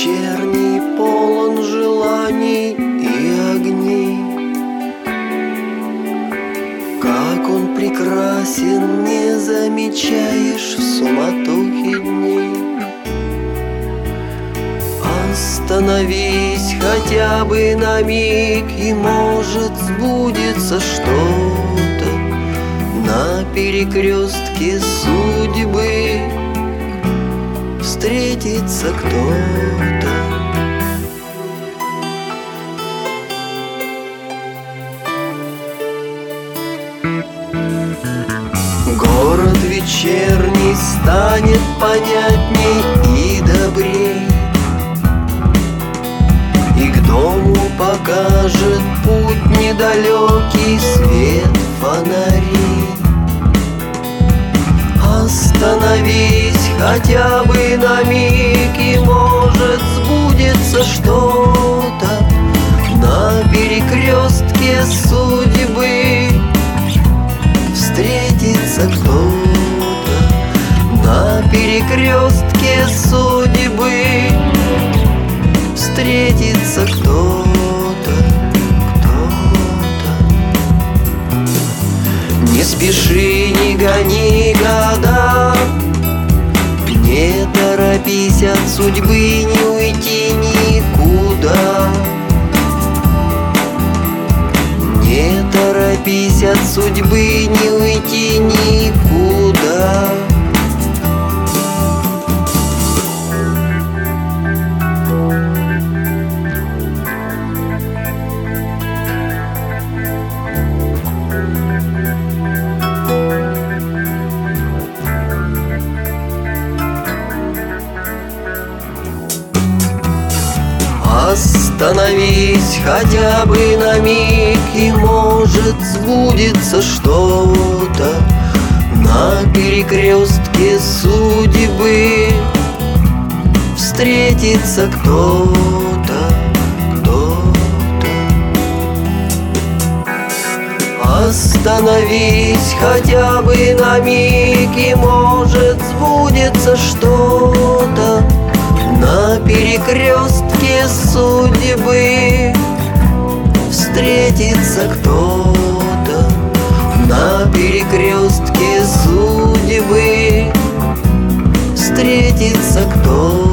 вечерний полон желаний и огней. Как он прекрасен, не замечаешь в суматохе дней. Остановись хотя бы на миг, и может сбудется что-то на перекрестке судьбы. Встретится кто-то. Город вечерний станет понятней и добрей, и к дому покажет путь недалекий свет фонарей. Остановись хотя бы на миг, и может сбудется что-то на перекрестке судьбы. Встретится кто-то на перекрестке судьбы. Встретится кто-то, кто-то. Не спеши, не гони года, не торопись от судьбы, не уйти никуда. Не торопись от судьбы, не уйти никуда. Остановись хотя бы на миг, и может сбудется что-то на перекрестке судьбы. Встретится кто-то, кто-то. Остановись хотя бы на миг, и может сбудется что-то на перекрестке судьбы. Встретится кто-то на перекрестке судьбы. Встретится кто-то.